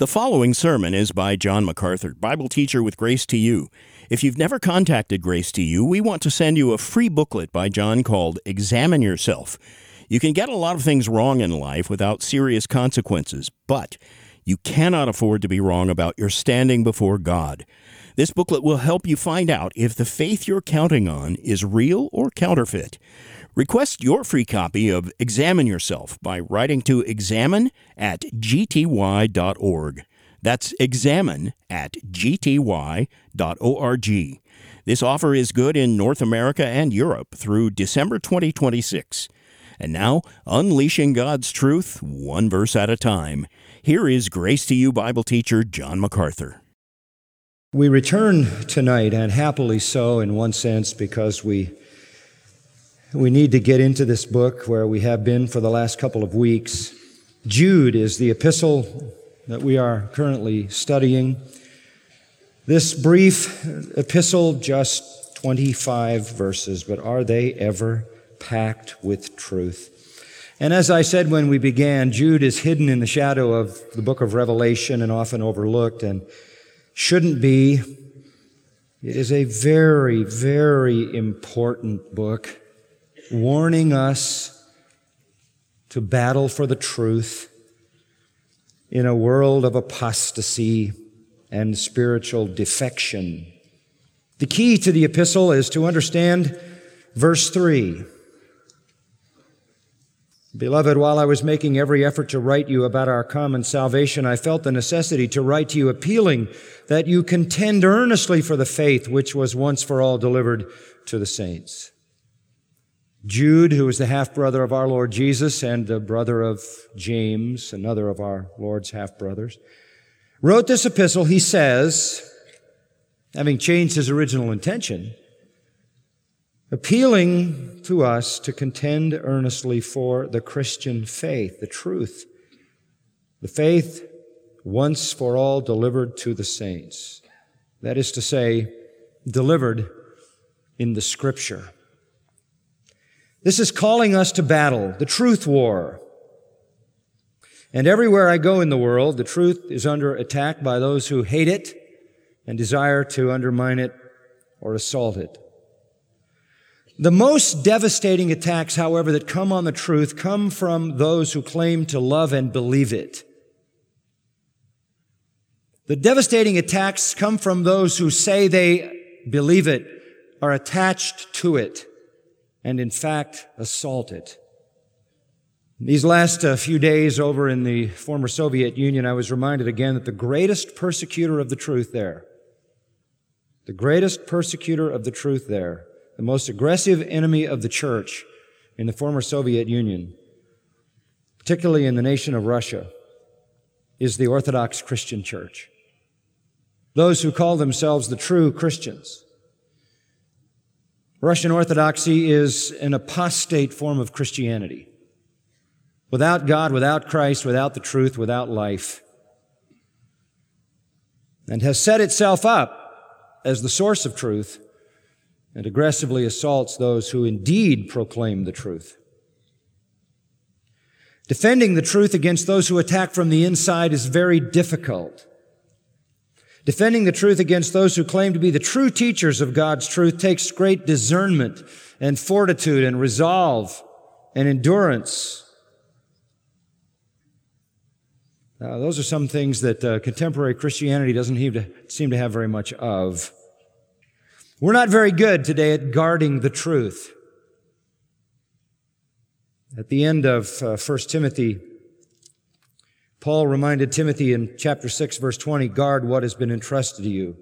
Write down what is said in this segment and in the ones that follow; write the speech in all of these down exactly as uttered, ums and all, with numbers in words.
The following sermon is by John MacArthur, Bible teacher with Grace to You. If you've never contacted Grace to You, we want to send you a free booklet by John called Examine Yourself. You can get a lot of things wrong in life without serious consequences, but you cannot afford to be wrong about your standing before God. This booklet will help you find out if the faith you're counting on is real or counterfeit. Request your free copy of Examine Yourself by writing to examine at g t y dot org. That's examine at g t y dot org. This offer is good in North America and Europe through December twenty twenty-six. And now, unleashing God's truth, one verse at a time. Here is Grace to You Bible teacher John MacArthur. We return tonight, and happily so in one sense, because we we need to get into this book where we have been for the last couple of weeks. Jude is the epistle that we are currently studying. This brief epistle, just twenty-five verses, but are they ever packed with truth? And as I said when we began, Jude is hidden in the shadow of the book of Revelation and often overlooked and shouldn't be. It is a very, very important book, warning us to battle for the truth in a world of apostasy and spiritual defection. The key to the epistle is to understand verse three. Beloved, while I was making every effort to write you about our common salvation, I felt the necessity to write to you appealing that you contend earnestly for the faith which was once for all delivered to the saints. Jude, who is the half-brother of our Lord Jesus and the brother of James, another of our Lord's half-brothers, wrote this epistle. He says, having changed his original intention, appealing to us to contend earnestly for the Christian faith, the truth, the faith once for all delivered to the saints. That is to say, delivered in the Scripture. This is calling us to battle, the truth war. And everywhere I go in the world, the truth is under attack by those who hate it and desire to undermine it or assault it. The most devastating attacks, however, that come on the truth come from those who claim to love and believe it. The devastating attacks come from those who say they believe it, are attached to it, and in fact assault it. These last uh, few days over in the former Soviet Union, I was reminded again that the greatest persecutor of the truth there, the greatest persecutor of the truth there, the most aggressive enemy of the church in the former Soviet Union, particularly in the nation of Russia, is the Orthodox Christian Church. Those who call themselves the true Christians. Russian Orthodoxy is an apostate form of Christianity. Without God, without Christ, without the truth, without life. And has set itself up as the source of truth and aggressively assaults those who indeed proclaim the truth. Defending the truth against those who attack from the inside is very difficult. Defending the truth against those who claim to be the true teachers of God's truth takes great discernment and fortitude and resolve and endurance. Now, those are some things that uh, contemporary Christianity doesn't seem to, seem to have very much of. We're not very good today at guarding the truth. At the end of uh, First Timothy, Paul reminded Timothy in chapter six, verse twenty, guard what has been entrusted to you.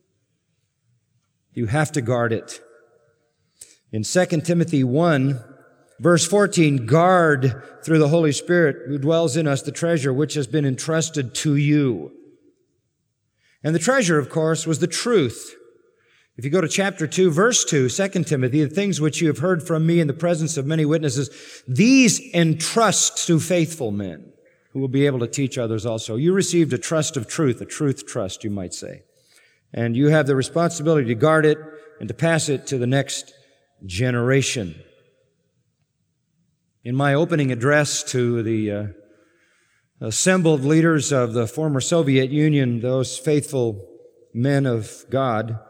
You have to guard it. In Second Timothy one, verse fourteen, guard through the Holy Spirit who dwells in us the treasure which has been entrusted to you. And the treasure, of course, was the truth. If you go to chapter two, verse two, Second Timothy, the things which you have heard from me in the presence of many witnesses, these entrust to faithful men who will be able to teach others also. You received a trust of truth, a truth trust, you might say. And you have the responsibility to guard it and to pass it to the next generation. In my opening address to the uh, assembled leaders of the former Soviet Union, those faithful men of God,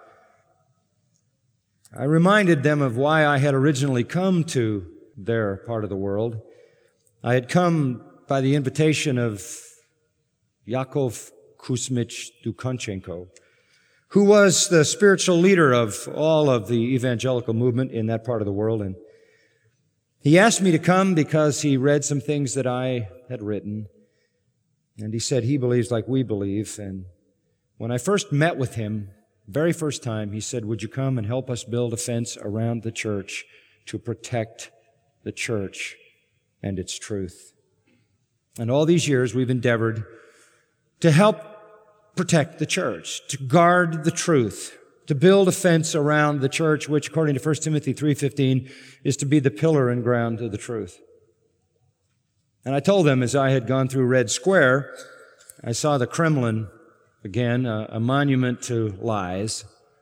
I reminded them of why I had originally come to their part of the world. I had come by the invitation of Yakov Kuzmich Dukanchenko, who was the spiritual leader of all of the evangelical movement in that part of the world. And he asked me to come because he read some things that I had written. And he said he believes like we believe. And when I first met with him, very first time, he said, would you come and help us build a fence around the church to protect the church and its truth? And all these years we've endeavored to help protect the church, to guard the truth, to build a fence around the church, which according to First Timothy three fifteen is to be the pillar and ground of the truth. And I told them as I had gone through Red Square, I saw the Kremlin again, a, a monument to lies,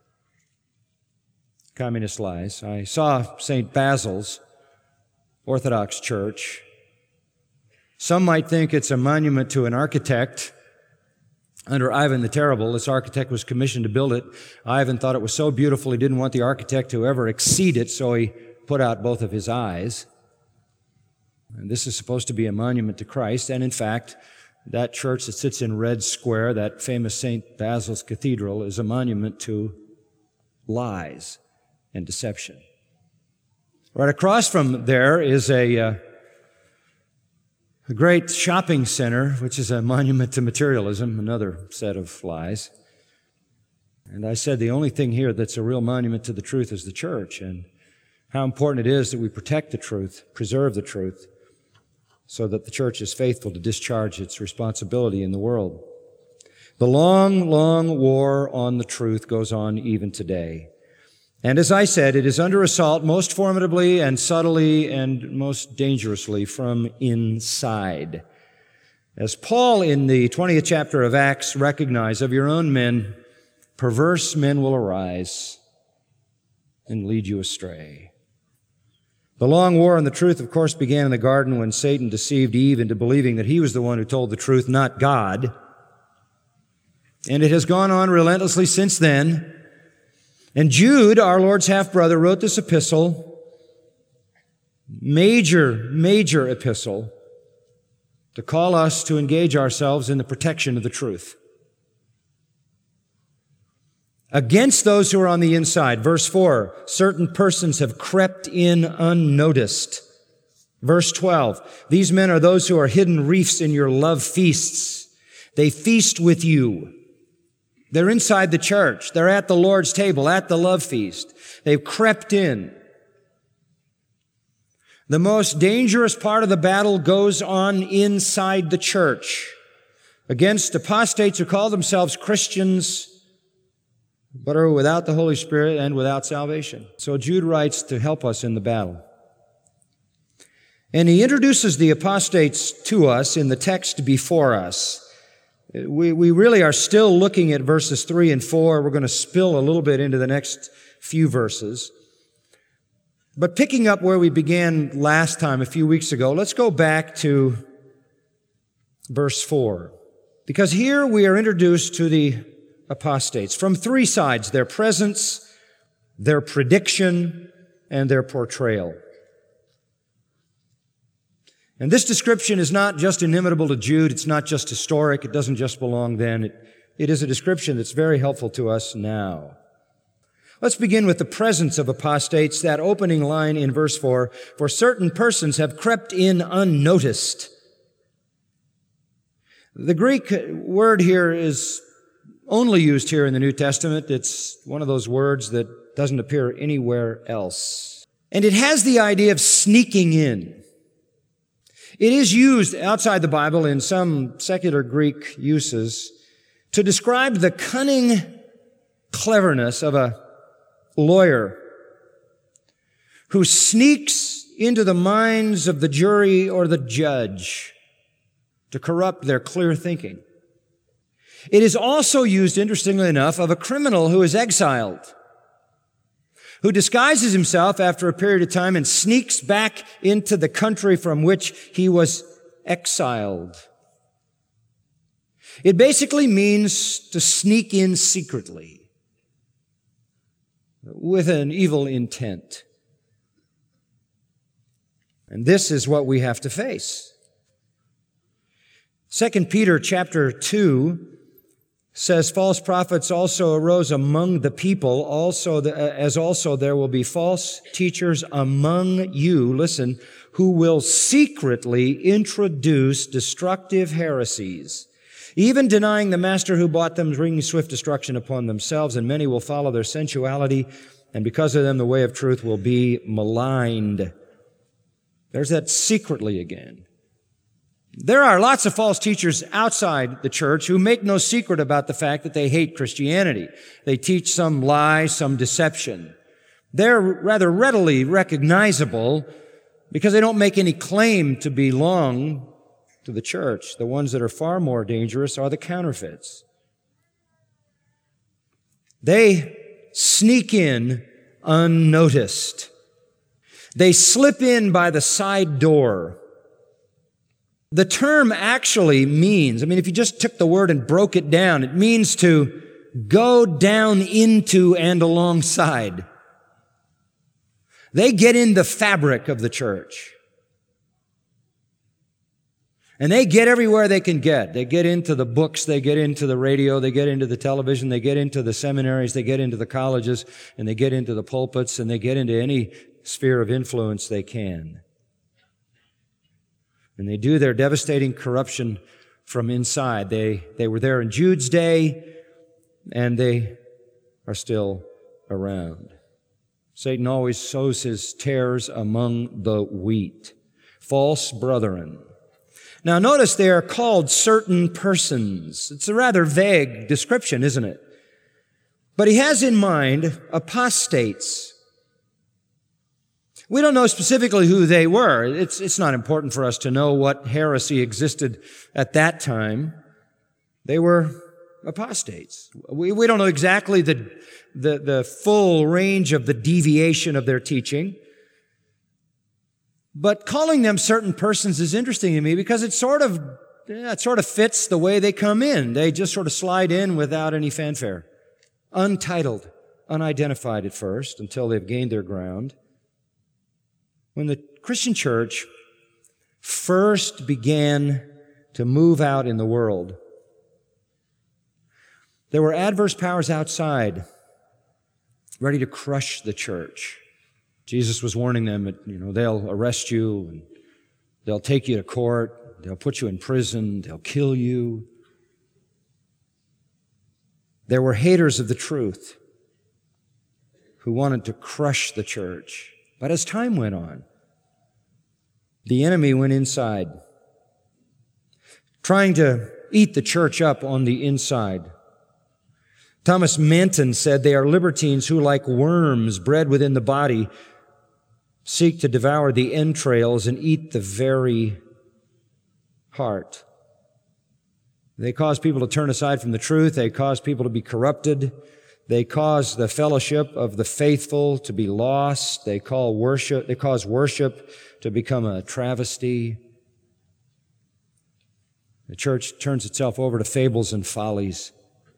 communist lies. I saw Saint Basil's Orthodox Church. Some might think it's a monument to an architect. Under Ivan the Terrible, this architect was commissioned to build it. Ivan thought it was so beautiful he didn't want the architect to ever exceed it, so he put out both of his eyes. And this is supposed to be a monument to Christ, and in fact, that church that sits in Red Square, that famous Saint Basil's Cathedral, is a monument to lies and deception. Right across from there is a, uh, a great shopping center, which is a monument to materialism, another set of lies. And I said the only thing here that's a real monument to the truth is the church, and how important it is that we protect the truth, preserve the truth, so that the church is faithful to discharge its responsibility in the world. The long, long war on the truth goes on even today. And as I said, it is under assault most formidably and subtly and most dangerously from inside. As Paul in the twentieth chapter of Acts recognized, of your own men, perverse men will arise and lead you astray. The long war on the truth, of course, began in the garden when Satan deceived Eve into believing that he was the one who told the truth, not God. And it has gone on relentlessly since then. And Jude, our Lord's half-brother, wrote this epistle, major, major epistle, to call us to engage ourselves in the protection of the truth against those who are on the inside. Verse four, certain persons have crept in unnoticed. Verse twelve, these men are those who are hidden reefs in your love feasts. They feast with you. They're inside the church. They're at the Lord's table, at the love feast. They've crept in. The most dangerous part of the battle goes on inside the church against apostates who call themselves Christians, but are without the Holy Spirit and without salvation. So Jude writes to help us in the battle. And he introduces the apostates to us in the text before us. We, we really are still looking at verses three and four. We're going to spill a little bit into the next few verses. But picking up where we began last time, a few weeks ago, let's go back to verse four. Because here we are introduced to the apostates from three sides: their presence, their prediction, and their portrayal. And this description is not just inimitable to Jude. It's not just historic. It doesn't just belong then. It, it is a description that's very helpful to us now. Let's begin with the presence of apostates, that opening line in verse four. For certain persons have crept in unnoticed. The Greek word here is only used here in the New Testament. It's one of those words that doesn't appear anywhere else. And it has the idea of sneaking in. It is used outside the Bible in some secular Greek uses to describe the cunning cleverness of a lawyer who sneaks into the minds of the jury or the judge to corrupt their clear thinking. It is also used, interestingly enough, of a criminal who is exiled, who disguises himself after a period of time and sneaks back into the country from which he was exiled. It basically means to sneak in secretly with an evil intent. And this is what we have to face. Second Peter chapter two says, false prophets also arose among the people, also the, as also there will be false teachers among you, listen, who will secretly introduce destructive heresies, even denying the master who bought them, bringing swift destruction upon themselves, and many will follow their sensuality, and because of them the way of truth will be maligned. There's that secretly again. There are lots of false teachers outside the church who make no secret about the fact that they hate Christianity. They teach some lie, some deception. They're rather readily recognizable because they don't make any claim to belong to the church. The ones that are far more dangerous are the counterfeits. They sneak in unnoticed. They slip in by the side door. The term actually means, I mean, if you just took the word and broke it down, it means to go down into and alongside. They get in the fabric of the church. And they get everywhere they can get. They get into the books, they get into the radio, they get into the television, they get into the seminaries, they get into the colleges, and they get into the pulpits, and they get into any sphere of influence they can. And they do their devastating corruption from inside. They, they were there in Jude's day, and they are still around. Satan always sows his tares among the wheat. False brethren. Now notice they are called certain persons. It's a rather vague description, isn't it? But he has in mind apostates. We don't know specifically who they were. It's, it's not important for us to know what heresy existed at that time. They were apostates. We, we don't know exactly the, the, the full range of the deviation of their teaching. But calling them certain persons is interesting to me because it sort of, yeah, it sort of fits the way they come in. They just sort of slide in without any fanfare. Untitled, unidentified at first until they've gained their ground. When the Christian church first began to move out in the world, there were adverse powers outside ready to crush the church. Jesus was warning them that, you know, they'll arrest you and they'll take you to court, they'll put you in prison, they'll kill you. There were haters of the truth who wanted to crush the church. But as time went on, the enemy went inside, trying to eat the church up on the inside. Thomas Manton said they are libertines who, like worms bred within the body, seek to devour the entrails and eat the very heart. They cause people to turn aside from the truth. They cause people to be corrupted. They cause the fellowship of the faithful to be lost. They call worship, they cause worship to become a travesty. The church turns itself over to fables and follies.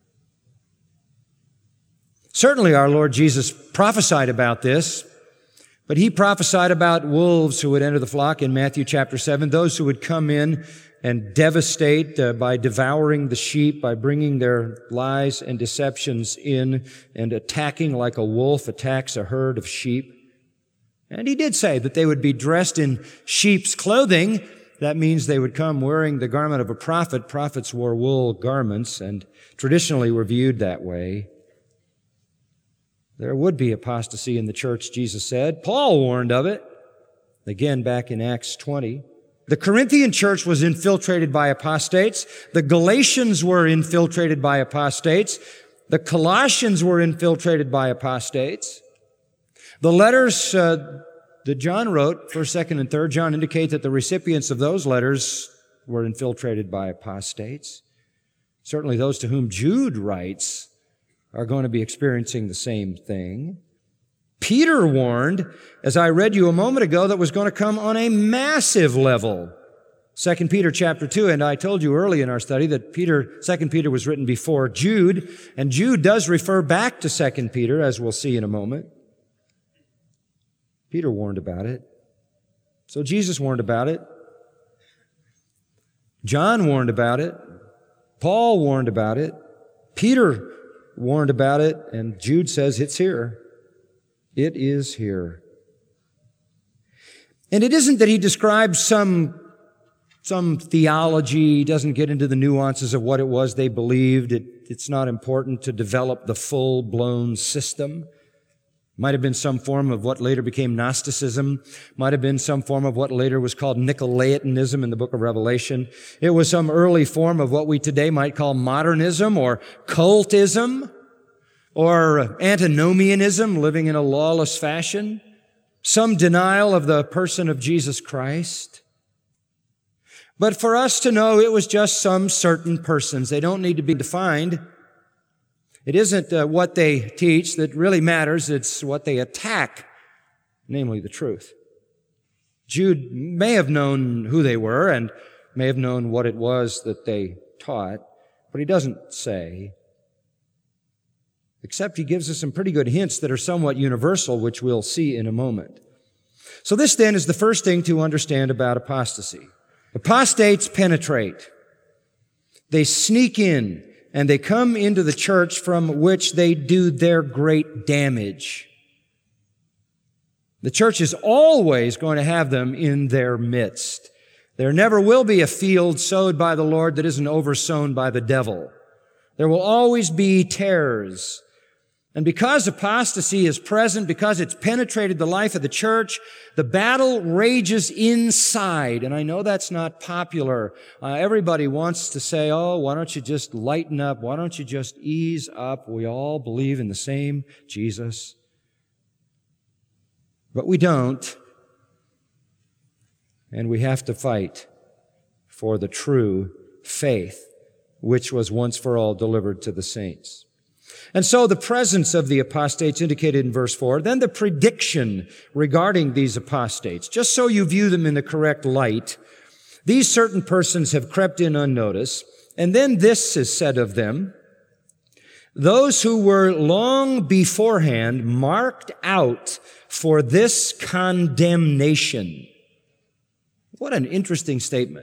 Certainly our Lord Jesus prophesied about this, but he prophesied about wolves who would enter the flock in Matthew chapter seven, those who would come in and devastate uh, by devouring the sheep, by bringing their lies and deceptions in and attacking like a wolf attacks a herd of sheep. And he did say that they would be dressed in sheep's clothing. That means they would come wearing the garment of a prophet. Prophets wore wool garments and traditionally were viewed that way. There would be apostasy in the church, Jesus said. Paul warned of it, again back in Acts twenty. The Corinthian church was infiltrated by apostates. The Galatians were infiltrated by apostates. The Colossians were infiltrated by apostates. The letters uh, that John wrote, first, second, and third John, indicate that the recipients of those letters were infiltrated by apostates. Certainly those to whom Jude writes are going to be experiencing the same thing. Peter warned, as I read you a moment ago, that was going to come on a massive level. Second Peter chapter two, and I told you early in our study that Peter, Second Peter was written before Jude, and Jude does refer back to Second Peter, as we'll see in a moment. Peter warned about it. So Jesus warned about it. John warned about it. Paul warned about it. Peter warned about it, and Jude says it's here. It is here. And it isn't that he describes some Some theology, doesn't get into the nuances of what it was they believed. It, it's not important to develop the full-blown system. Might have been some form of what later became Gnosticism. Might have been some form of what later was called Nicolaitanism in the book of Revelation. It was some early form of what we today might call modernism or cultism or antinomianism, living in a lawless fashion. Some denial of the person of Jesus Christ. But for us to know it was just some certain persons. They don't need to be defined. It isn't uh, what they teach that really matters. It's what they attack, namely the truth. Jude may have known who they were and may have known what it was that they taught, but he doesn't say. Except he gives us some pretty good hints that are somewhat universal, which we'll see in a moment. So this then is the first thing to understand about apostasy. Apostates penetrate. They sneak in and they come into the church from which they do their great damage. The church is always going to have them in their midst. There never will be a field sowed by the Lord that isn't oversown by the devil. There will always be tares. And because apostasy is present, because it's penetrated the life of the church, the battle rages inside. And I know that's not popular. Uh, everybody wants to say, oh, why don't you just lighten up? Why don't you just ease up? We all believe in the same Jesus. But we don't. And we have to fight for the true faith, which was once for all delivered to the saints. And so the presence of the apostates indicated in verse four, then the prediction regarding these apostates, just so you view them in the correct light. These certain persons have crept in unnoticed, and then this is said of them, those who were long beforehand marked out for this condemnation. What an interesting statement.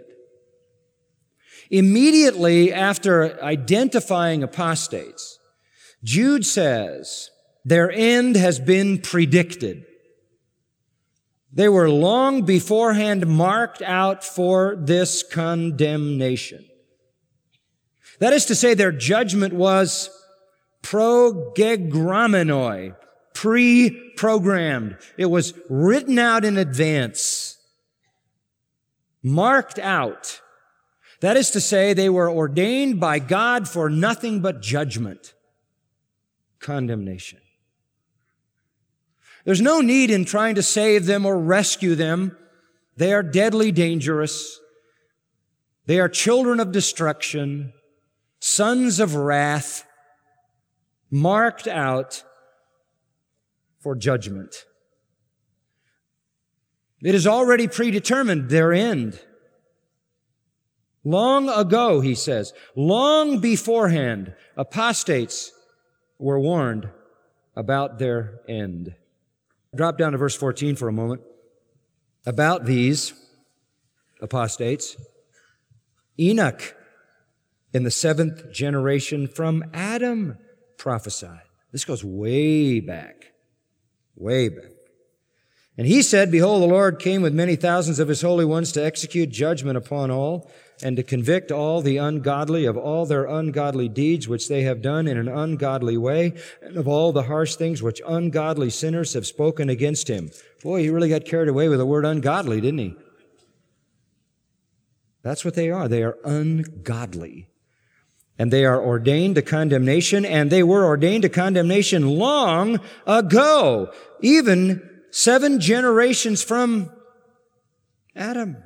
Immediately after identifying apostates, Jude says, their end has been predicted. They were long beforehand marked out for this condemnation. That is to say, their judgment was progegramenoi, pre-programmed. It was written out in advance, marked out. That is to say, they were ordained by God for nothing but judgment. Condemnation. There's no need in trying to save them or rescue them. They are deadly dangerous. They are children of destruction, sons of wrath, marked out for judgment. It is already predetermined, their end. Long ago, he says, long beforehand, apostates were warned about their end. Drop down to verse fourteen for a moment. About these apostates, Enoch in the seventh generation from Adam prophesied. This goes way back, way back. And he said, behold, the Lord came with many thousands of his holy ones to execute judgment upon all and to convict all the ungodly of all their ungodly deeds which they have done in an ungodly way, and of all the harsh things which ungodly sinners have spoken against him. Boy, he really got carried away with the word ungodly, didn't he? That's what they are. They are ungodly. And they are ordained to condemnation, and they were ordained to condemnation long ago, even seven generations from Adam.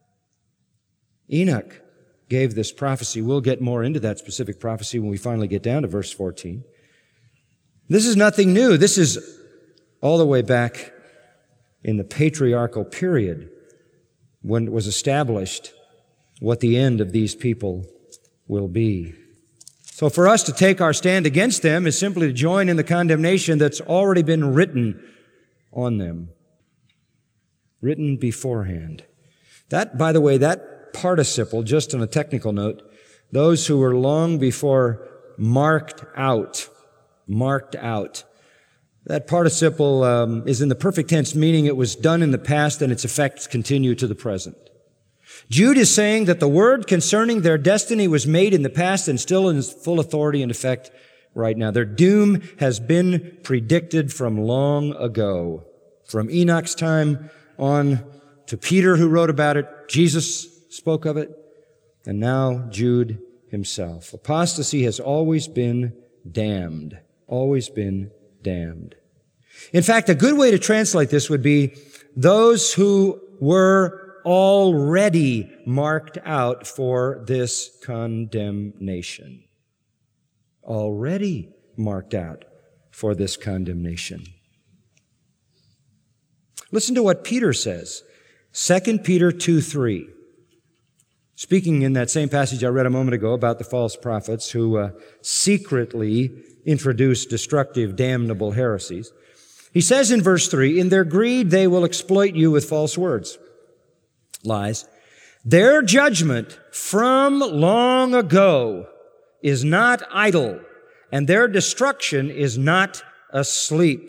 Enoch gave this prophecy. We'll get more into that specific prophecy when we finally get down to verse fourteen. This is nothing new. This is all the way back in the patriarchal period when it was established what the end of these people will be. So for us to take our stand against them is simply to join in the condemnation that's already been written on them, written beforehand. That, by the way, that participle, just on a technical note, those who were long before marked out, marked out. That participle um, is in the perfect tense, meaning it was done in the past and its effects continue to the present. Jude is saying that the word concerning their destiny was made in the past and still in full authority and effect right now. Their doom has been predicted from long ago, from Enoch's time on to Peter, who wrote about it. Jesus spoke of it, and now Jude himself. Apostasy has always been damned, always been damned. In fact, a good way to translate this would be those who were already marked out for this condemnation. Already marked out for this condemnation. Listen to what Peter says. Second Peter two three. Speaking in that same passage I read a moment ago about the false prophets who uh, secretly introduce destructive, damnable heresies. He says in verse three, in their greed they will exploit you with false words. Lies. Their judgment from long ago is not idle, and their destruction is not asleep.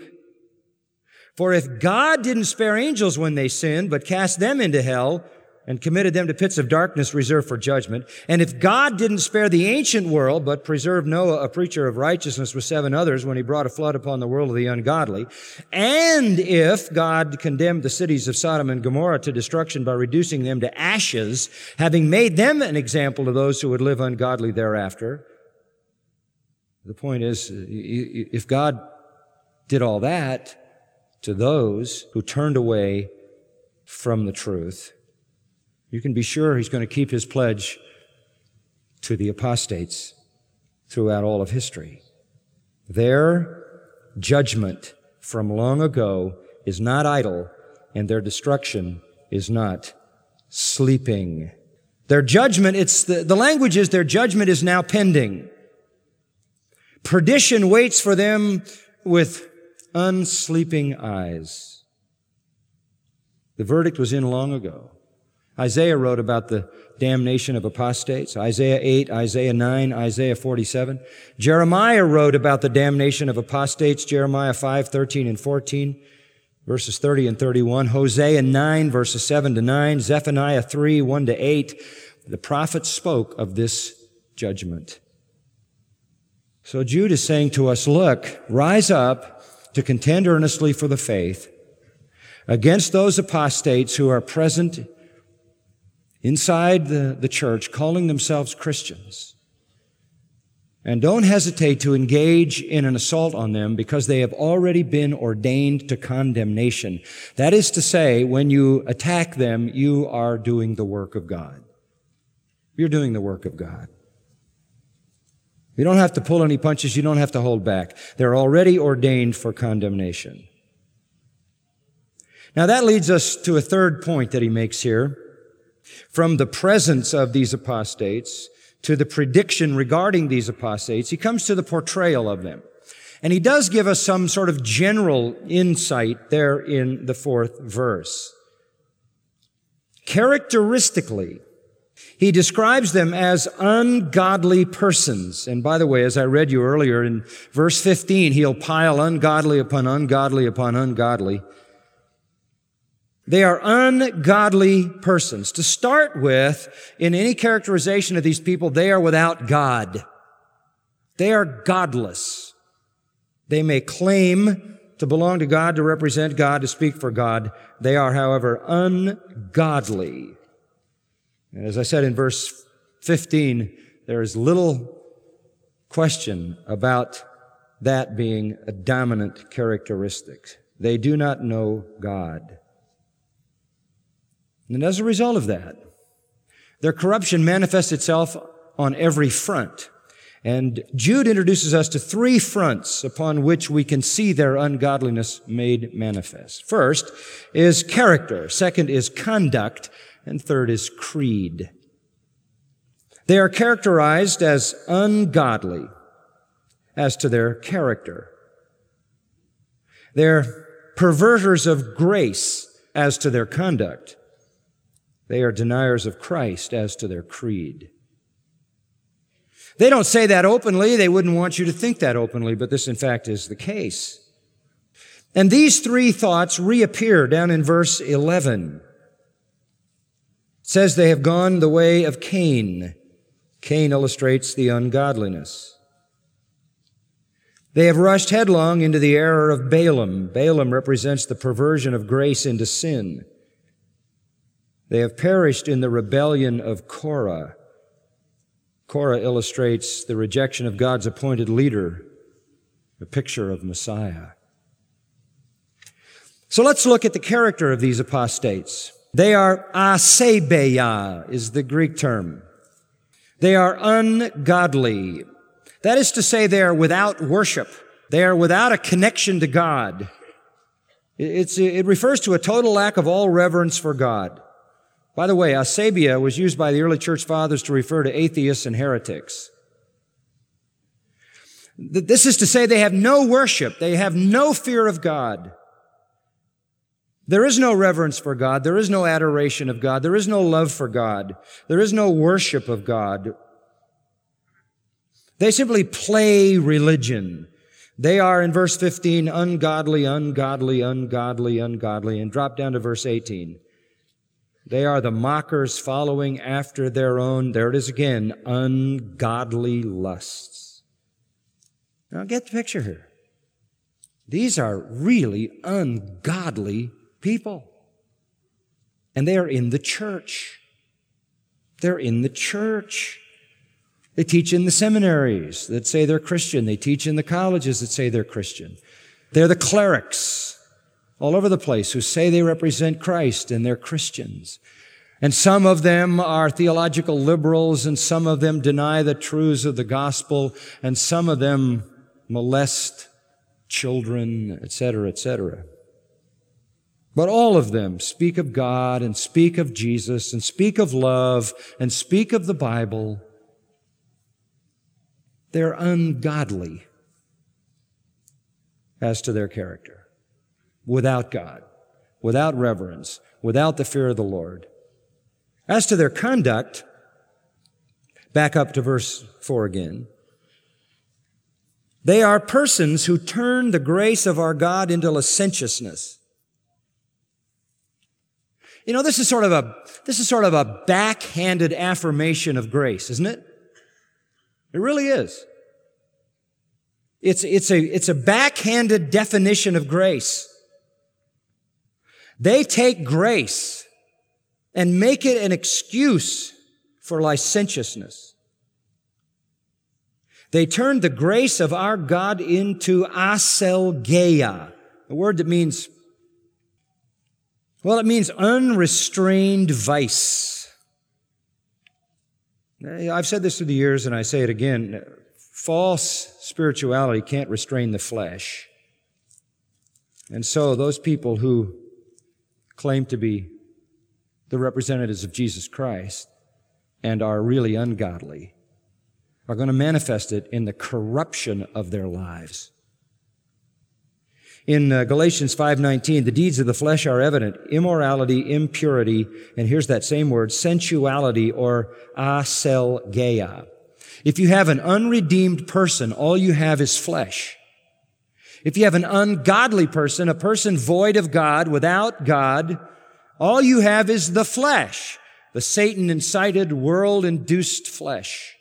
For if God didn't spare angels when they sinned, but cast them into hell and committed them to pits of darkness reserved for judgment, and if God didn't spare the ancient world, but preserved Noah, a preacher of righteousness, with seven others when he brought a flood upon the world of the ungodly, and if God condemned the cities of Sodom and Gomorrah to destruction by reducing them to ashes, having made them an example to those who would live ungodly thereafter, the point is, if God did all that to those who turned away from the truth, you can be sure he's going to keep his pledge to the apostates throughout all of history. Their judgment from long ago is not idle, and their destruction is not sleeping. Their judgment, it's the, the language is their judgment is now pending. Perdition waits for them with unsleeping eyes. The verdict was in long ago. Isaiah wrote about the damnation of apostates. Isaiah eight, Isaiah nine, Isaiah forty-seven. Jeremiah wrote about the damnation of apostates. Jeremiah five, thirteen and fourteen, verses thirty and thirty-one. Hosea nine, verses seven to nine. Zephaniah three, one to eight. The prophets spoke of this judgment. So Jude is saying to us, look, rise up to contend earnestly for the faith against those apostates who are present inside the, the church, calling themselves Christians. And don't hesitate to engage in an assault on them because they have already been ordained to condemnation. That is to say, when you attack them, you are doing the work of God. You're doing the work of God. You don't have to pull any punches. You don't have to hold back. They're already ordained for condemnation. Now that leads us to a third point that he makes here. From the presence of these apostates to the prediction regarding these apostates, he comes to the portrayal of them. And he does give us some sort of general insight there in the fourth verse. Characteristically, he describes them as ungodly persons. And by the way, as I read you earlier in verse fifteen, he'll pile ungodly upon ungodly upon ungodly. They are ungodly persons. To start with, in any characterization of these people, they are without God. They are godless. They may claim to belong to God, to represent God, to speak for God. They are, however, ungodly. And as I said in verse fifteen, there is little question about that being a dominant characteristic. They do not know God. And as a result of that, their corruption manifests itself on every front. And Jude introduces us to three fronts upon which we can see their ungodliness made manifest. First is character. Second is conduct. And third is creed. They are characterized as ungodly as to their character. They're perverters of grace as to their conduct. They are deniers of Christ as to their creed. They don't say that openly. They wouldn't want you to think that openly, but this, in fact, is the case. And these three thoughts reappear down in verse eleven. It says they have gone the way of Cain. Cain illustrates the ungodliness. They have rushed headlong into the error of Balaam. Balaam represents the perversion of grace into sin. They have perished in the rebellion of Korah. Korah illustrates the rejection of God's appointed leader, a picture of Messiah. So let's look at the character of these apostates. They are asebeia, is the Greek term. They are ungodly. That is to say, they are without worship. They are without a connection to God. It's, it refers to a total lack of all reverence for God. By the way, asebeia was used by the early church fathers to refer to atheists and heretics. This is to say they have no worship. They have no fear of God. There is no reverence for God. There is no adoration of God. There is no love for God. There is no worship of God. They simply play religion. They are, in verse fifteen, ungodly, ungodly, ungodly, ungodly. And drop down to verse eighteen. They are the mockers following after their own, there it is again, ungodly lusts. Now get the picture here. These are really ungodly people. And they are in the church. They're in the church. They teach in the seminaries that say they're Christian. They teach in the colleges that say they're Christian. They're the clerics all over the place who say they represent Christ and they're Christians. And some of them are theological liberals, and some of them deny the truths of the gospel, and some of them molest children, et cetera, et cetera. But all of them speak of God and speak of Jesus and speak of love and speak of the Bible. They're ungodly as to their character. Without God, without reverence, without the fear of the Lord. As to their conduct, back up to verse four again. They are persons who turn the grace of our God into licentiousness. You know, this is sort of a, this is sort of a backhanded affirmation of grace, isn't it? It really is. It's, it's a, it's a backhanded definition of grace. They take grace and make it an excuse for licentiousness. They turned the grace of our God into aselgeia, a word that means, well, it means unrestrained vice. I've said this through the years, and I say it again. False spirituality can't restrain the flesh. And so those people who claim to be the representatives of Jesus Christ and are really ungodly are going to manifest it in the corruption of their lives. In uh, Galatians five nineteen, the deeds of the flesh are evident: immorality, impurity, and here's that same word, sensuality or aselgeia. If you have an unredeemed person, all you have is flesh. If you have an ungodly person, a person void of God, without God, all you have is the flesh, the Satan-incited, world-induced flesh.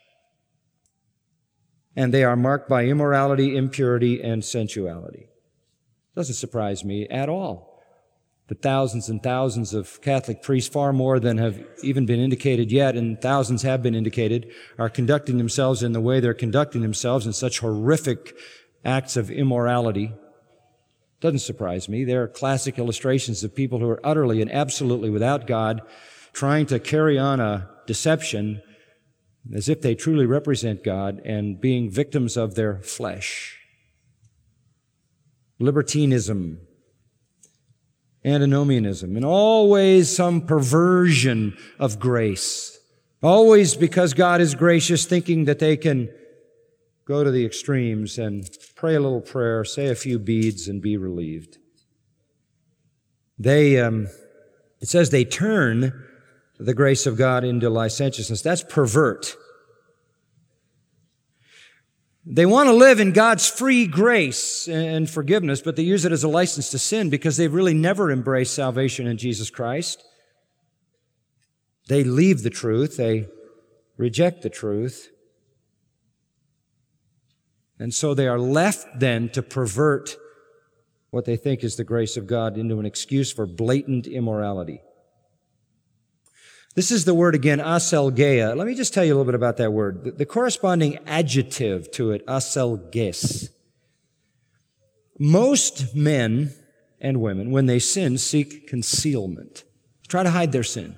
And they are marked by immorality, impurity, and sensuality. Doesn't surprise me at all that thousands and thousands of Catholic priests, far more than have even been indicated yet, and thousands have been indicated, are conducting themselves in the way they're conducting themselves in such horrific acts of immorality. Doesn't surprise me. They're classic illustrations of people who are utterly and absolutely without God, trying to carry on a deception as if they truly represent God and being victims of their flesh. Libertinism, antinomianism, and always some perversion of grace Always, because God is gracious, thinking that they can go to the extremes and pray a little prayer, say a few beads, and be relieved. They, um, it says they turn the grace of God into licentiousness. That's pervert. They want to live in God's free grace and forgiveness, but they use it as a license to sin because they've really never embraced salvation in Jesus Christ. They leave the truth. They reject the truth. And so they are left then to pervert what they think is the grace of God into an excuse for blatant immorality. This is the word again, aselgeia. Let me just tell you a little bit about that word. The, the corresponding adjective to it, aselges. Most men and women, when they sin, seek concealment. Try to hide their sin.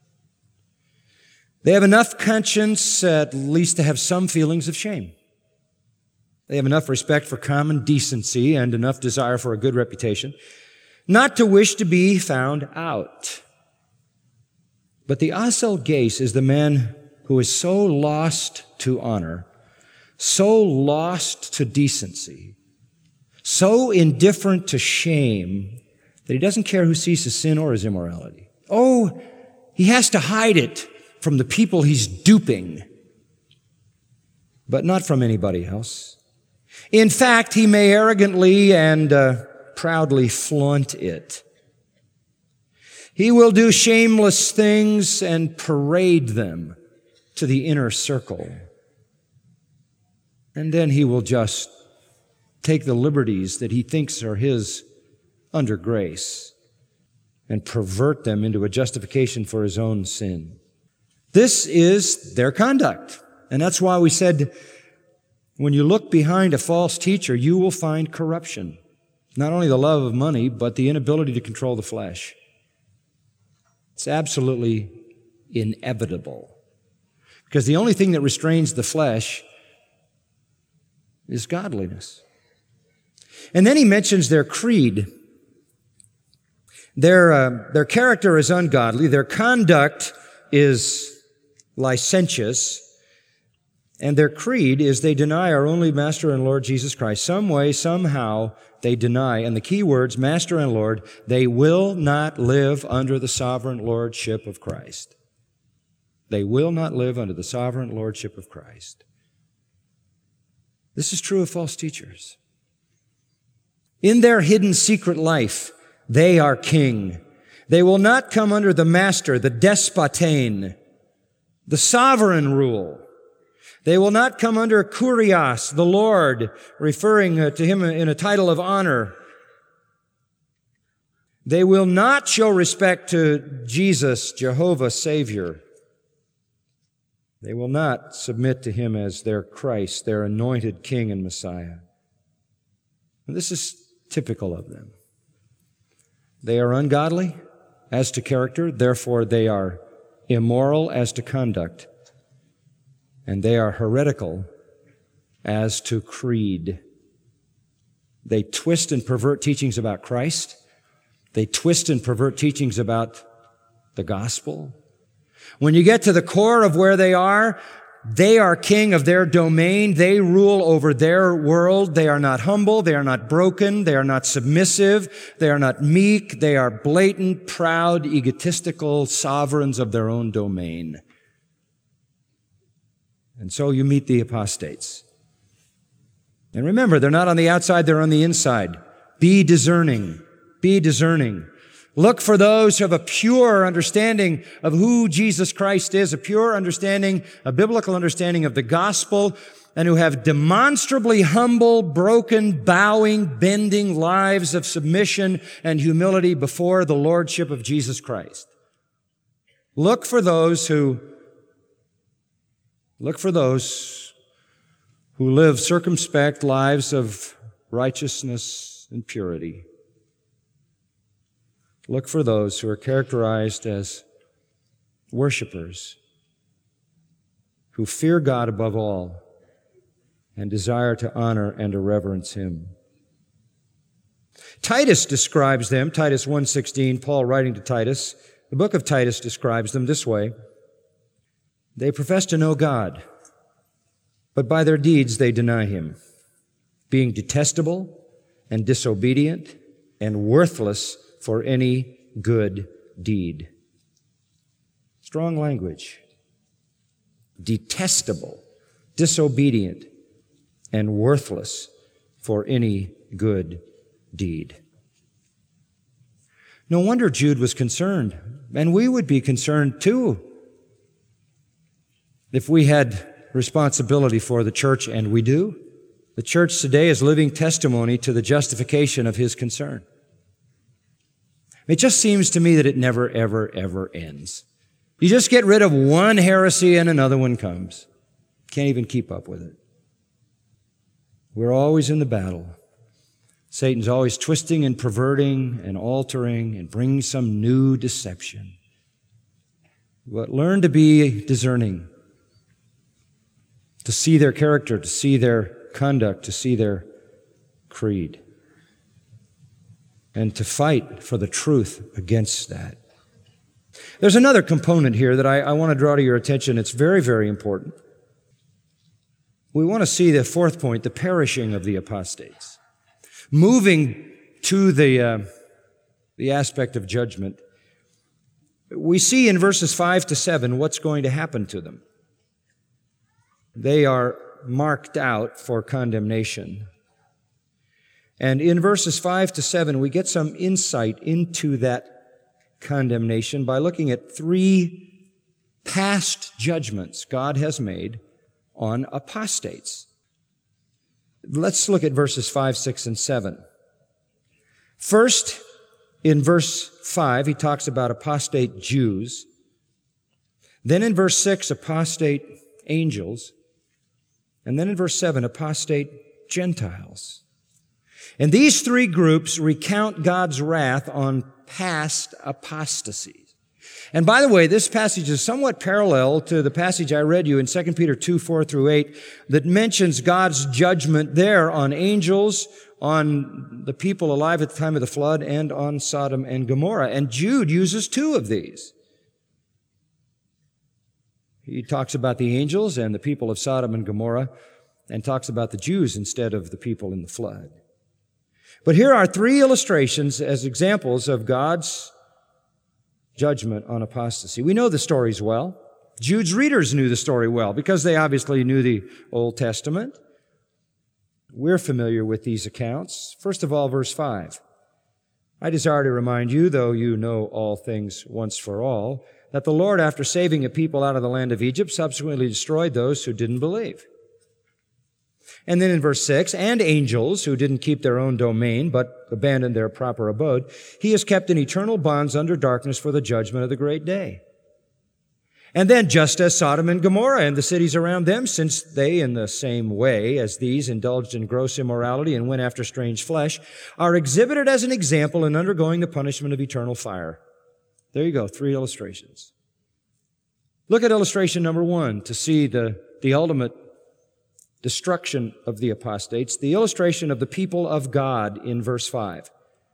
They have enough conscience, at least, to have some feelings of shame. They have enough respect for common decency and enough desire for a good reputation not to wish to be found out. But the aselges is the man who is so lost to honor, so lost to decency, so indifferent to shame that he doesn't care who sees his sin or his immorality. Oh, he has to hide it from the people he's duping, but not from anybody else. In fact, he may arrogantly and uh, proudly flaunt it. He will do shameless things and parade them to the inner circle. And then he will just take the liberties that he thinks are his under grace and pervert them into a justification for his own sin. This is their conduct. And that's why we said, when you look behind a false teacher, you will find corruption. Not only the love of money, but the inability to control the flesh. It's absolutely inevitable. Because the only thing that restrains the flesh is godliness. And then he mentions their creed. Their, uh, their character is ungodly. Their conduct is licentious. And their creed is they deny our only Master and Lord Jesus Christ. Some way, somehow, they deny. And the key words, Master and Lord, they will not live under the sovereign lordship of Christ. They will not live under the sovereign lordship of Christ. This is true of false teachers. In their hidden secret life, they are king. They will not come under the master, the despotain, the sovereign rule. They will not come under Kurios, the Lord, referring to him in a title of honor. They will not show respect to Jesus, Jehovah, Savior. They will not submit to him as their Christ, their anointed King and Messiah. And this is typical of them. They are ungodly as to character, therefore they are immoral as to conduct. And they are heretical as to creed. They twist and pervert teachings about Christ. They twist and pervert teachings about the gospel. When you get to the core of where they are, they are king of their domain. They rule over their world. They are not humble. They are not broken. They are not submissive. They are not meek. They are blatant, proud, egotistical sovereigns of their own domain. And so you meet the apostates. And remember, they're not on the outside, they're on the inside. Be discerning. Be discerning. Look for those who have a pure understanding of who Jesus Christ is, a pure understanding, a biblical understanding of the gospel, and who have demonstrably humble, broken, bowing, bending lives of submission and humility before the lordship of Jesus Christ. Look for those who Look for those who live circumspect lives of righteousness and purity. Look for those who are characterized as worshipers, who fear God above all and desire to honor and to reverence him. Titus describes them, Titus one sixteen, Paul writing to Titus, the book of Titus describes them this way. They profess to know God, but by their deeds they deny Him, being detestable and disobedient and worthless for any good deed. Strong language. Detestable, disobedient, and worthless for any good deed. No wonder Jude was concerned, and we would be concerned too if we had responsibility for the church, and we do. The church today is living testimony to the justification of his concern. It just seems to me that it never, ever, ever ends. You just get rid of one heresy and another one comes. Can't even keep up with it. We're always in the battle. Satan's always twisting and perverting and altering and bringing some new deception. But learn to be discerning, to see their character, to see their conduct, to see their creed, and to fight for the truth against that. There's another component here that I, I want to draw to your attention. It's very, very important. We want to see the fourth point, the perishing of the apostates. Moving to the, uh, the aspect of judgment, we see in verses five to seven what's going to happen to them. They are marked out for condemnation. And in verses five to seven, we get some insight into that condemnation by looking at three past judgments God has made on apostates. Let's look at verses five, six, and seven. First, in verse five, he talks about apostate Jews. Then in verse six, apostate angels. And then in verse seven, apostate Gentiles. And these three groups recount God's wrath on past apostasies. And by the way, this passage is somewhat parallel to the passage I read you in Second Peter two, four through eight that mentions God's judgment there on angels, on the people alive at the time of the flood, and on Sodom and Gomorrah. And Jude uses two of these. He talks about the angels and the people of Sodom and Gomorrah and talks about the Jews instead of the people in the flood. But here are three illustrations as examples of God's judgment on apostasy. We know the stories well. Jude's readers knew the story well because they obviously knew the Old Testament. We're familiar with these accounts. First of all, verse five. I desire to remind you, though you know all things once for all, that the Lord, after saving a people out of the land of Egypt, subsequently destroyed those who didn't believe. And then in verse six, and angels who didn't keep their own domain, but abandoned their proper abode, he is kept in eternal bonds under darkness for the judgment of the great day. And then just as Sodom and Gomorrah and the cities around them, since they in the same way as these indulged in gross immorality and went after strange flesh, are exhibited as an example in undergoing the punishment of eternal fire. There you go, three illustrations. Look at illustration number one to see the, the ultimate destruction of the apostates, the illustration of the people of God in verse five.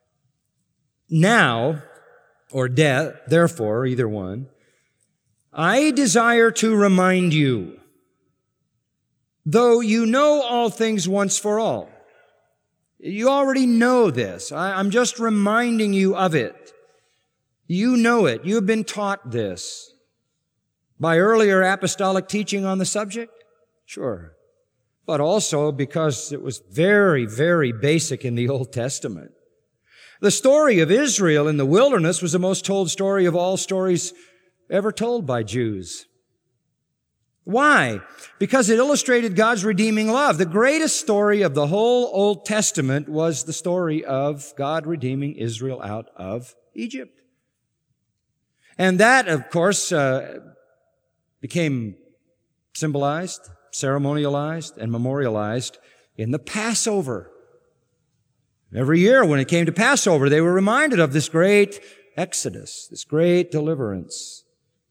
Now, or death, therefore, either one, I desire to remind you, though you know all things once for all. You already know this. I, I'm just reminding you of it. You know it. You have been taught this. By earlier apostolic teaching on the subject? Sure. But also because it was very, very basic in the Old Testament. The story of Israel in the wilderness was the most told story of all stories ever told by Jews. Why? Because it illustrated God's redeeming love. The greatest story of the whole Old Testament was the story of God redeeming Israel out of Egypt. And that, of course, uh, became symbolized, ceremonialized, and memorialized in the Passover. Every year when it came to Passover, they were reminded of this great exodus, this great deliverance.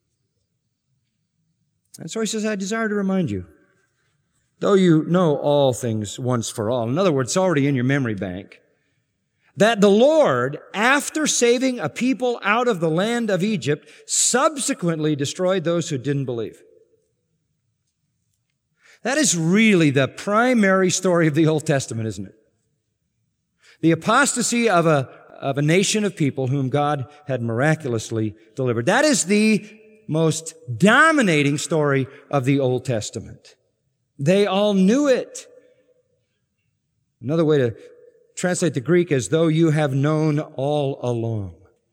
And so he says, I desire to remind you, though you know all things once for all. In other words, it's already in your memory bank, that the Lord, after saving a people out of the land of Egypt, subsequently destroyed those who didn't believe. That is really the primary story of the Old Testament, isn't it? The apostasy of a, of a nation of people whom God had miraculously delivered. That is the most dominating story of the Old Testament. They all knew it. Another way to translate the Greek is, though you have known all along.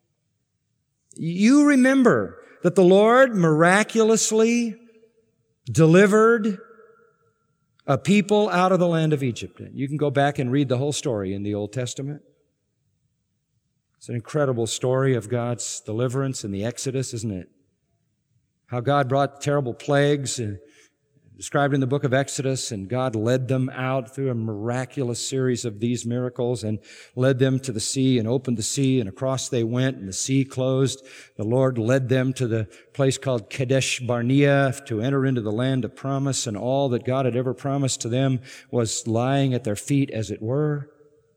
You remember that the Lord miraculously delivered a people out of the land of Egypt. You can go back and read the whole story in the Old Testament. It's an incredible story of God's deliverance in the Exodus, isn't it? How God brought terrible plagues, uh, described in the book of Exodus, and God led them out through a miraculous series of these miracles and led them to the sea and opened the sea, and across they went, and the sea closed. The Lord led them to the place called Kadesh Barnea to enter into the land of promise, and all that God had ever promised to them was lying at their feet, as it were.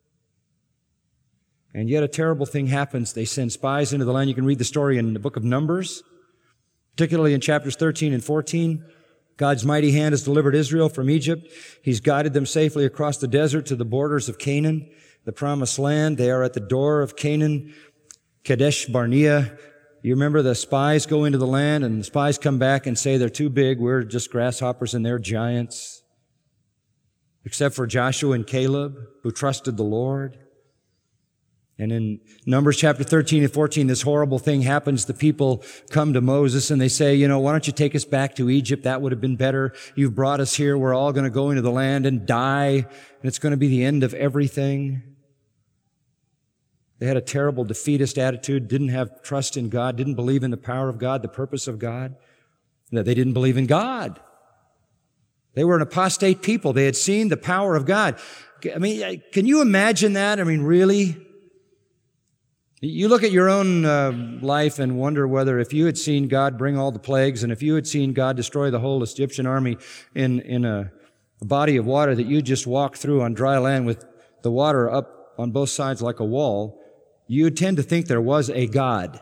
And yet a terrible thing happens. They send spies into the land. You can read the story in the book of Numbers, particularly in chapters thirteen and fourteen. God's mighty hand has delivered Israel from Egypt. He's guided them safely across the desert to the borders of Canaan, the promised land. They are at the door of Canaan, Kadesh Barnea. You remember the spies go into the land, and the spies come back and say they're too big. We're just grasshoppers and they're giants. Except for Joshua and Caleb, who trusted the Lord. And in Numbers chapter thirteen and fourteen, this horrible thing happens. The people come to Moses and they say, you know, why don't you take us back to Egypt? That would have been better. You've brought us here. We're all going to go into the land and die, and it's going to be the end of everything. They had a terrible defeatist attitude, didn't have trust in God, didn't believe in the power of God, the purpose of God. They didn't believe in God. They were an apostate people. They had seen the power of God. I mean, can you imagine that? I mean, really? You look at your own uh, life and wonder whether if you had seen God bring all the plagues, and if you had seen God destroy the whole Egyptian army in, in a, a body of water that you just walked through on dry land with the water up on both sides like a wall, you would tend to think there was a God.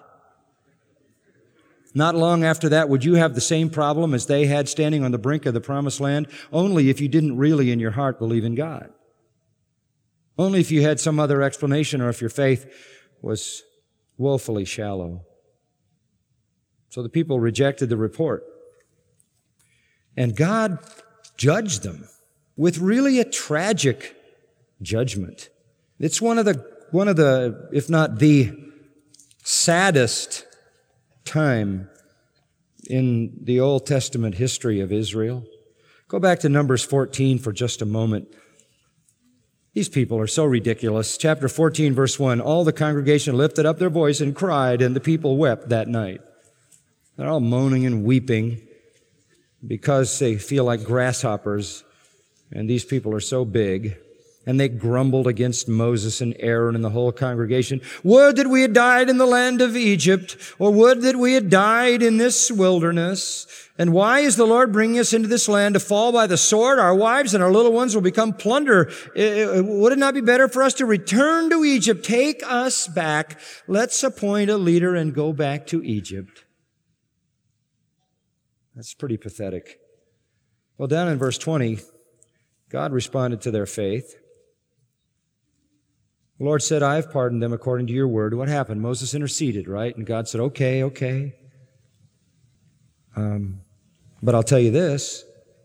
Not long after that, would you have the same problem as they had standing on the brink of the promised land? Only if you didn't really in your heart believe in God. Only if you had some other explanation, or if your faith was woefully shallow. So the people rejected the report. And God judged them with really a tragic judgment. It's one of the, one of the, if not the saddest time in the Old Testament history of Israel. Go back to Numbers fourteen for just a moment. These people are so ridiculous. Chapter fourteen, verse one, all the congregation lifted up their voice and cried, and the people wept that night. They're all moaning and weeping because they feel like grasshoppers, and these people are so big. And they grumbled against Moses and Aaron and the whole congregation. Would that we had died in the land of Egypt, or would that we had died in this wilderness. And why is the Lord bringing us into this land to fall by the sword? Our wives and our little ones will become plunder. Would it not be better for us to return to Egypt? Take us back. Let's appoint a leader and go back to Egypt. That's pretty pathetic. Well, down in verse twenty, God responded to their faith. The Lord said, I have pardoned them according to your word. What happened? Moses interceded, right? And God said, okay, okay. Um, but I'll tell you this.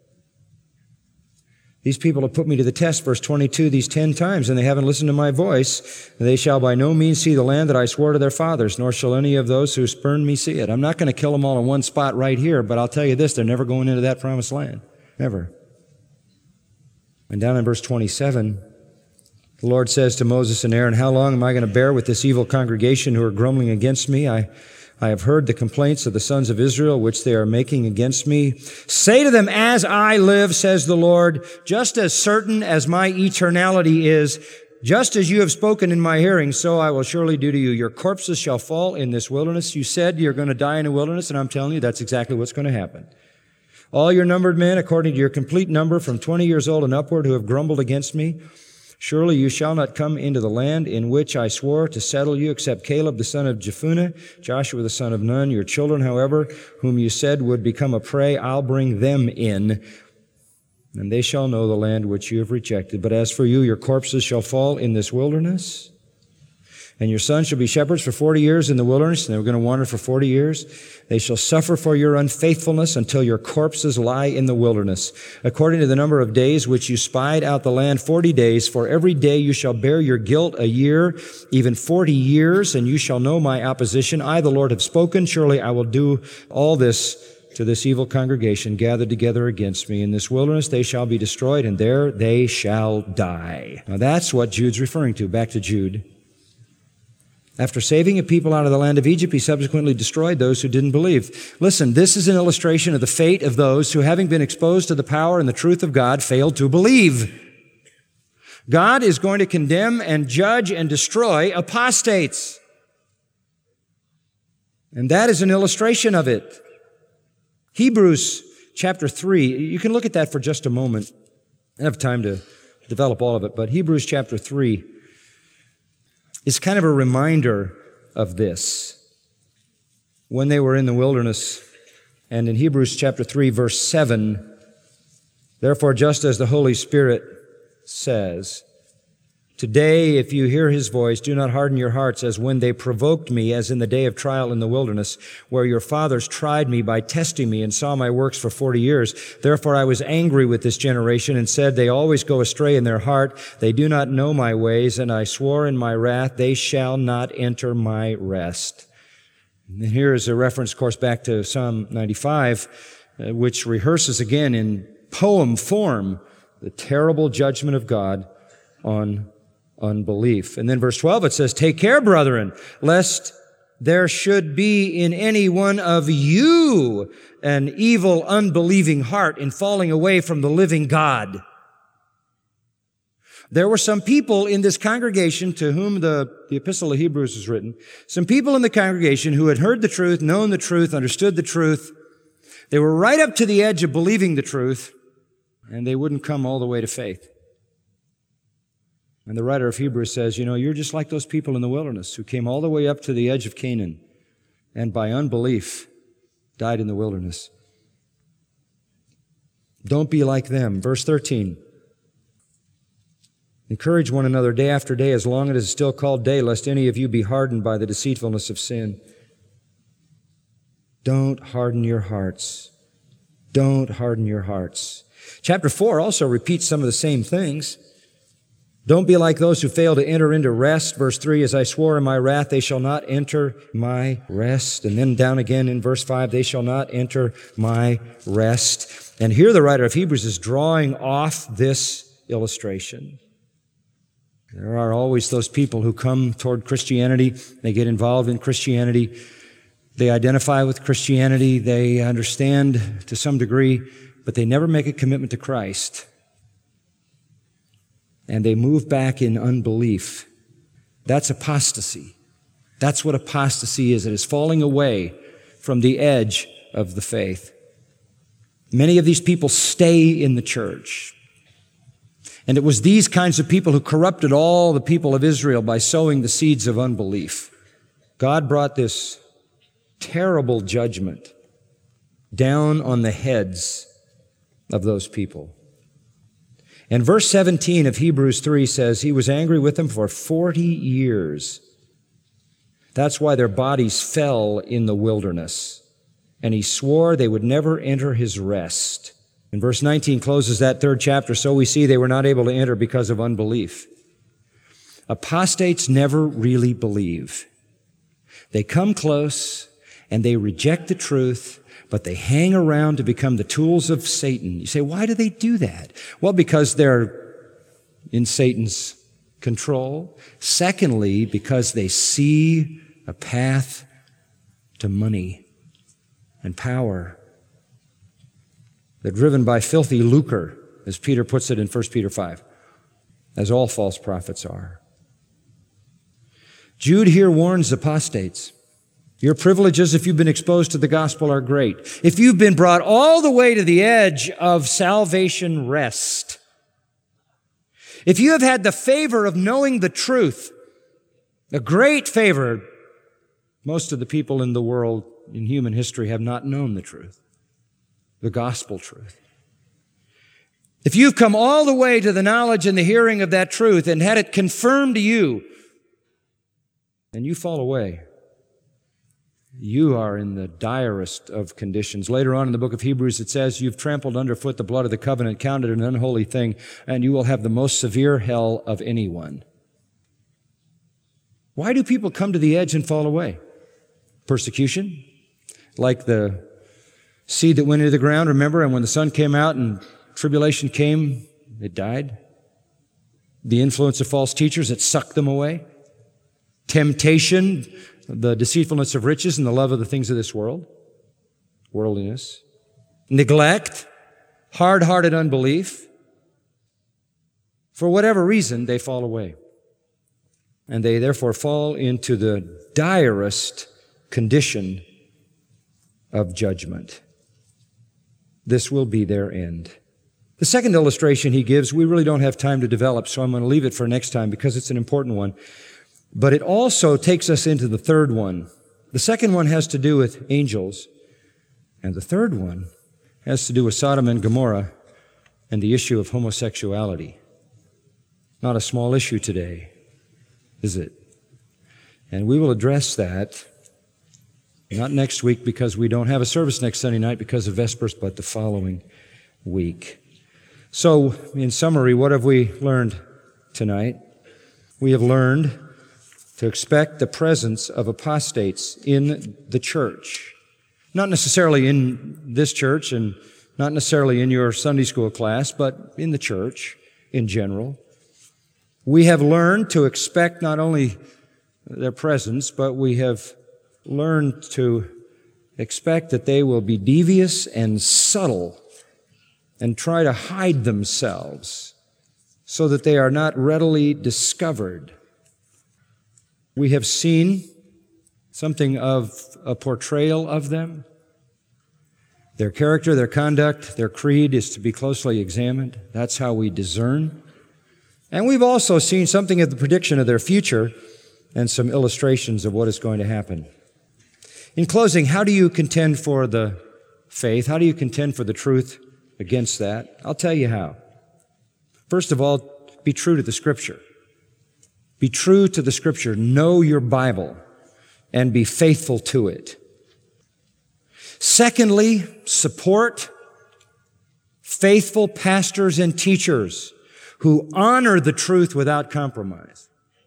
These people have put me to the test, verse twenty-two, these ten times, and they haven't listened to my voice. They shall by no means see the land that I swore to their fathers, nor shall any of those who spurned me see it. I'm not going to kill them all in one spot right here, but I'll tell you this, they're never going into that promised land. Never. And down in verse twenty-seven, the Lord says to Moses and Aaron, how long am I going to bear with this evil congregation who are grumbling against me? I, I have heard the complaints of the sons of Israel, which they are making against me. Say to them, as I live, says the Lord, just as certain as my eternality is, just as you have spoken in my hearing, so I will surely do to you. Your corpses shall fall in this wilderness. You said you're going to die in a wilderness, and I'm telling you that's exactly what's going to happen. All your numbered men, according to your complete number, from twenty years old and upward, who have grumbled against me, surely you shall not come into the land in which I swore to settle you, except Caleb the son of Jephunneh, Joshua the son of Nun. Your children, however, whom you said would become a prey, I'll bring them in. and they shall know the land which you have rejected. But as for you, your corpses shall fall in this wilderness, and your sons shall be shepherds for forty years in the wilderness, and they were going to wander for forty years. They shall suffer for your unfaithfulness until your corpses lie in the wilderness. According to the number of days which you spied out the land, forty days, for every day you shall bear your guilt a year, even forty years, and you shall know my opposition. I, the Lord, have spoken. Surely I will do all this to this evil congregation gathered together against me. In this wilderness they shall be destroyed, and there they shall die. Now that's what Jude's referring to. Back to Jude. After saving a people out of the land of Egypt, he subsequently destroyed those who didn't believe. Listen, this is an illustration of the fate of those who, having been exposed to the power and the truth of God, failed to believe. God is going to condemn and judge and destroy apostates. And that is an illustration of it. Hebrews chapter three, you can look at that for just a moment. I don't have time to develop all of it, but Hebrews chapter three is kind of a reminder of this. When they were in the wilderness, and in Hebrews chapter three, verse seven, therefore, just as the Holy Spirit says, today, if you hear his voice, do not harden your hearts as when they provoked me, as in the day of trial in the wilderness, where your fathers tried me by testing me and saw my works for forty years. Therefore I was angry with this generation and said, they always go astray in their heart. They do not know my ways, and I swore in my wrath, they shall not enter my rest. And here is a reference, of course, back to Psalm ninety-five, uh, which rehearses again in poem form the terrible judgment of God on unbelief. And then verse twelve, it says, take care, brethren, lest there should be in any one of you an evil, unbelieving heart in falling away from the living God. There were some people in this congregation to whom the, the Epistle of Hebrews is written, some people in the congregation who had heard the truth, known the truth, understood the truth. They were right up to the edge of believing the truth, and they wouldn't come all the way to faith. And the writer of Hebrews says, you know, you're just like those people in the wilderness who came all the way up to the edge of Canaan and by unbelief died in the wilderness. Don't be like them. Verse thirteen. Encourage one another day after day as long as it is still called day, lest any of you be hardened by the deceitfulness of sin. Don't harden your hearts. Don't harden your hearts. Chapter four also repeats some of the same things. Don't be like those who fail to enter into rest. Verse three, as I swore in my wrath, they shall not enter my rest. And then down again in verse five, they shall not enter my rest. And here the writer of Hebrews is drawing off this illustration. There are always those people who come toward Christianity. They get involved in Christianity. They identify with Christianity. They understand to some degree, but they never make a commitment to Christ. And they move back in unbelief. That's apostasy. That's what apostasy is. It is falling away from the edge of the faith. Many of these people stay in the church. And it was these kinds of people who corrupted all the people of Israel by sowing the seeds of unbelief. God brought this terrible judgment down on the heads of those people. And verse seventeen of Hebrews three says, he was angry with them for forty years. That's why their bodies fell in the wilderness. And he swore they would never enter his rest. And verse nineteen closes that third chapter. So we see they were not able to enter because of unbelief. Apostates never really believe. They come close and they reject the truth, but they hang around to become the tools of Satan. You say, why do they do that? Well, because they're in Satan's control. Secondly, because they see a path to money and power. They're driven by filthy lucre, as Peter puts it in First Peter five, as all false prophets are. Jude here warns apostates. Your privileges, if you've been exposed to the gospel, are great. If you've been brought all the way to the edge of salvation rest, if you have had the favor of knowing the truth, a great favor, most of the people in the world, in human history, have not known the truth, the gospel truth. If you've come all the way to the knowledge and the hearing of that truth and had it confirmed to you, and you fall away, you are in the direst of conditions. Later on in the book of Hebrews, it says, you've trampled underfoot the blood of the covenant, counted an unholy thing, and you will have the most severe hell of anyone. Why do people come to the edge and fall away? Persecution, like the seed that went into the ground, remember, and when the sun came out and tribulation came, it died. The influence of false teachers, it sucked them away. Temptation, the deceitfulness of riches and the love of the things of this world, worldliness. Neglect, hard-hearted unbelief. For whatever reason, they fall away. And they therefore fall into the direst condition of judgment. This will be their end. The second illustration he gives, we really don't have time to develop, so I'm going to leave it for next time because it's an important one. But it also takes us into the third one. The second one has to do with angels, and the third one has to do with Sodom and Gomorrah and the issue of homosexuality. Not a small issue today, is it? And we will address that, not next week because we don't have a service next Sunday night because of Vespers, but the following week. So, in summary, what have we learned tonight? We have learned to expect the presence of apostates in the church. Not necessarily in this church and not necessarily in your Sunday school class, but in the church in general. We have learned to expect not only their presence, but we have learned to expect that they will be devious and subtle and try to hide themselves so that they are not readily discovered. We have seen something of a portrayal of them. Their character, their conduct, their creed is to be closely examined. That's how we discern. And we've also seen something of the prediction of their future and some illustrations of what is going to happen. In closing, how do you contend for the faith? How do you contend for the truth against that? I'll tell you how. First of all, be true to the Scripture. Be true to the Scripture. Know your Bible and be faithful to it. Secondly, support faithful pastors and teachers who honor the truth without compromise.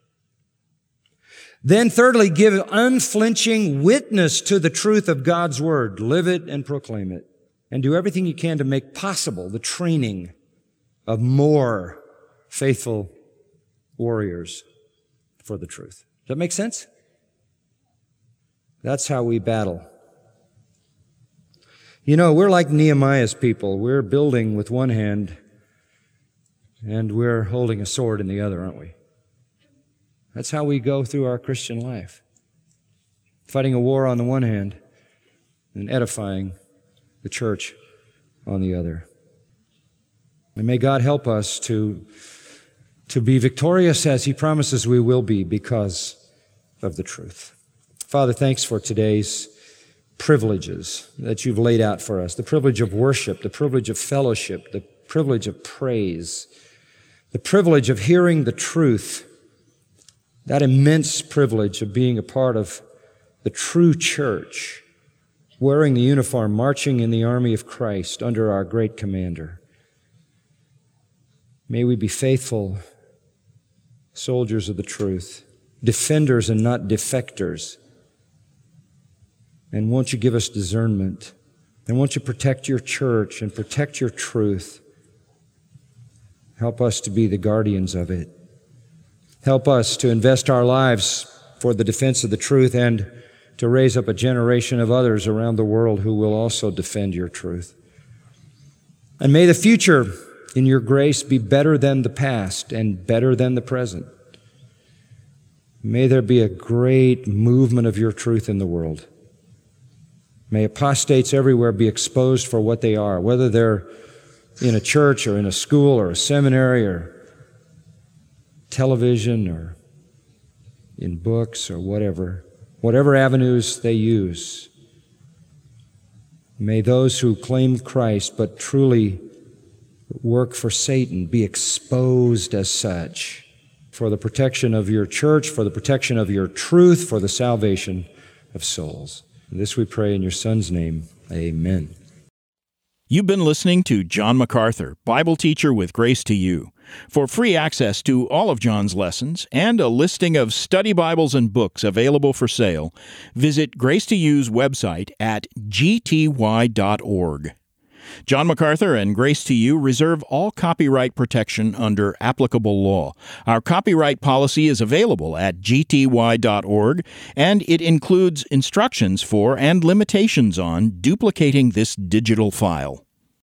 Then thirdly, give unflinching witness to the truth of God's Word. Live it and proclaim it. And do everything you can to make possible the training of more faithful warriors for the truth. Does that make sense? That's how we battle. You know, we're like Nehemiah's people. We're building with one hand and we're holding a sword in the other, aren't we? That's how we go through our Christian life. Fighting a war on the one hand and edifying the church on the other. And may God help us to, to be victorious as He promises we will be because of the truth. Father, thanks for today's privileges that you've laid out for us. The privilege of worship, the privilege of fellowship, the privilege of praise, the privilege of hearing the truth, that immense privilege of being a part of the true church, wearing the uniform, marching in the army of Christ under our great commander. May we be faithful soldiers of the truth, defenders and not defectors. And won't you give us discernment? And won't you protect your church and protect your truth? Help us to be the guardians of it. Help us to invest our lives for the defense of the truth and to raise up a generation of others around the world who will also defend your truth. And may the future in your grace be better than the past and better than the present. May there be a great movement of your truth in the world. May apostates everywhere be exposed for what they are, whether they're in a church or in a school or a seminary or television or in books or whatever, whatever avenues they use. May those who claim Christ but truly work for Satan be exposed as such for the protection of your church, for the protection of your truth, for the salvation of souls. This we pray in your Son's name. Amen. You've been listening to John MacArthur, Bible teacher with Grace to You. For free access to all of John's lessons and a listing of study Bibles and books available for sale, visit Grace to You's website at g t y dot org. John MacArthur and Grace to You reserve all copyright protection under applicable law. Our copyright policy is available at g t y dot org, and it includes instructions for and limitations on duplicating this digital file.